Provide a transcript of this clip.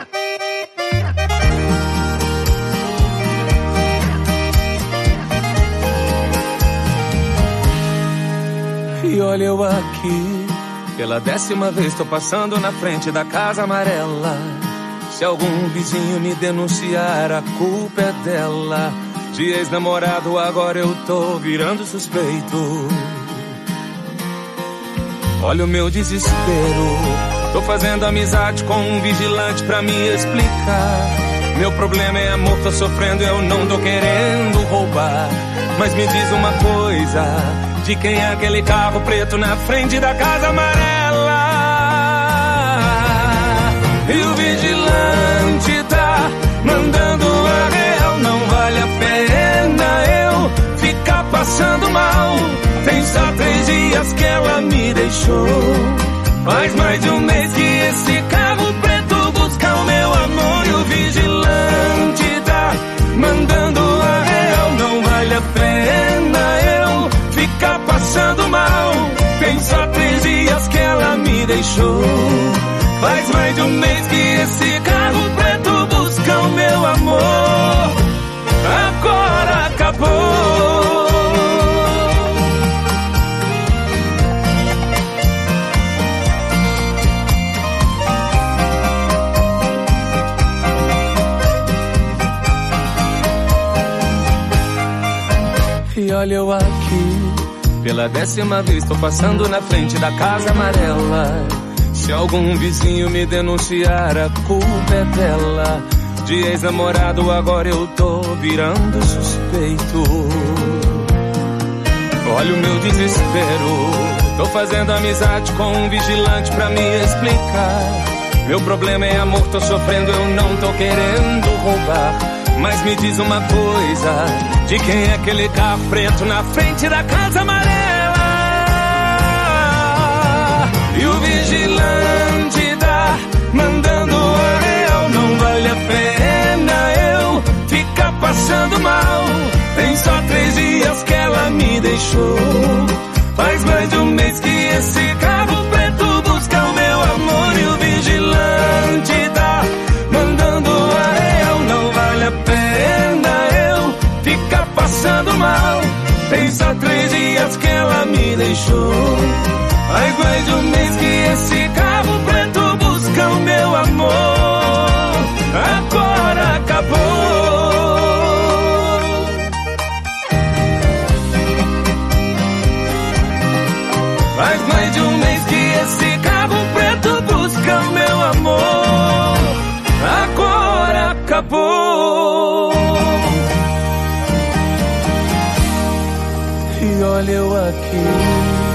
E olha eu aqui, pela 10ª vez tô passando na frente da casa amarela. Se algum vizinho me denunciar, a culpa é dela. De ex-namorado agora eu tô virando suspeito. Olha o meu desespero, tô fazendo amizade com um vigilante pra me explicar. Meu problema é amor, tô sofrendo, eu não tô querendo roubar. Mas me diz uma coisa, de quem é aquele carro preto na frente da casa amarela? E o vigilante tá mandando a real. Não vale a pena eu ficar passando mal. Tem só 3 dias que ela me deixou. Faz mais de um mês que esse carro preto busca o meu amor. E o vigilante tá mandando a real. Não vale a pena eu ficar passando mal. Tem só 3 dias que ela me deixou. Faz mais de um mês que esse carro preto busca o meu amor. Agora acabou. E olha eu aqui, pela 10ª vez tô passando na frente da casa amarela. Se algum vizinho me denunciar, a culpa é dela. De ex-namorado agora eu tô virando suspeito. Olha o meu desespero, tô fazendo amizade com um vigilante pra me explicar. Meu problema é amor, tô sofrendo, eu não tô querendo roubar. Mas me diz uma coisa, de quem é aquele carro preto na frente da casa amarela? E o vigilante tá mandando a real. Não vale a pena eu ficar passando mal. Tem só 3 dias que ela me deixou. Faz mais de um mês que esse carro preto busca o meu amor. E o vigilante tá mandando a real. Não vale a pena eu ficar passando mal. Tem só 3 dias que ela me deixou. Faz mais de um mês que esse carro preto busca o meu amor. Agora acabou. Faz mais de um mês que esse carro preto busca o meu amor. Agora acabou. E olha eu aqui,